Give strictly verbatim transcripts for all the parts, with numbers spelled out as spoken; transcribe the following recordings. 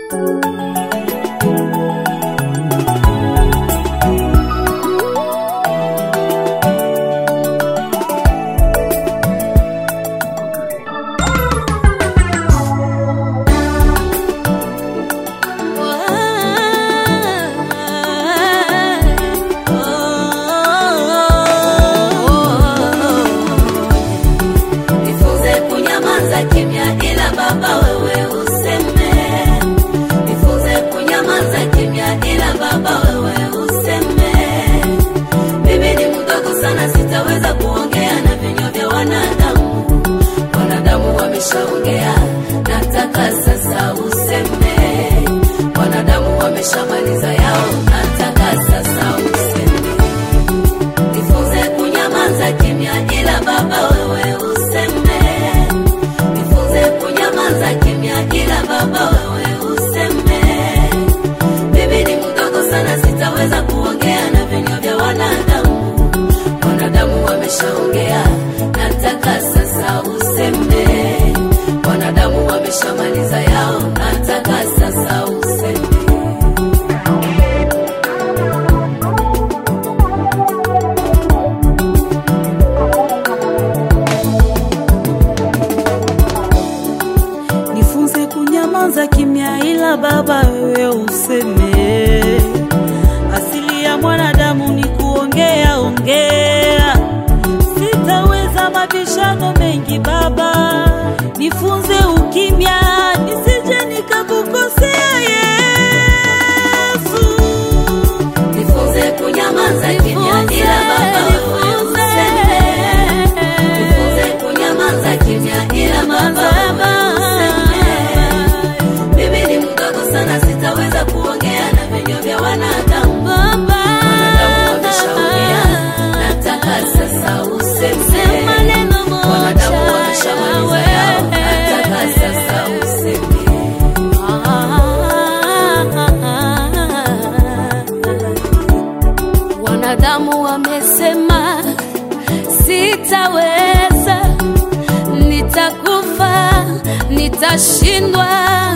Nitashindwa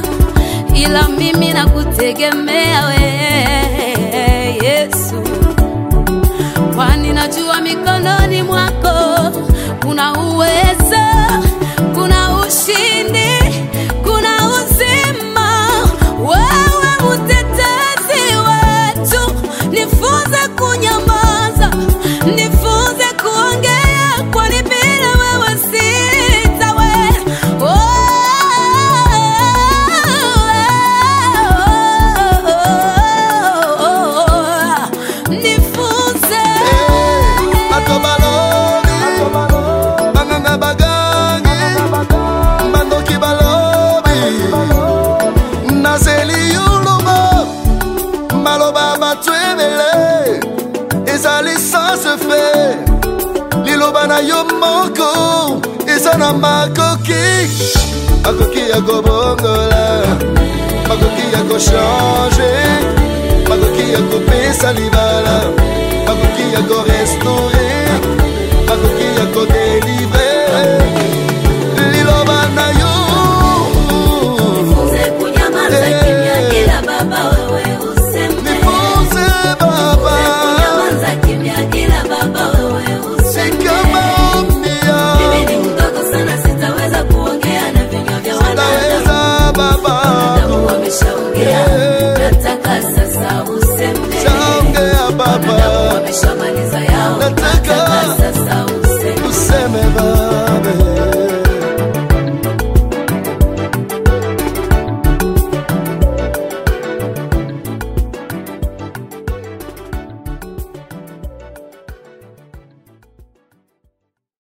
ila mimi nakutegemea wewe Yesu, kwani najua mikononi mwako kuna uwezo, kuna ushindi, kuna uzima. Wewe mtetezi wetu, nifunze kunyamaza, nifunze kuongea, kwani bila wewe sitaweza. Oh, yo moko isana makoki makoki ya ko bongola makoki ya ko changer makoki ya ko pesa libala makoki ya ko restaurer makoki ya ko délivrer liloba na yo nifunze kunyamaza kimya ila baba wewe useme nifunze baba kunyamaza kimya ila baba wewe Baba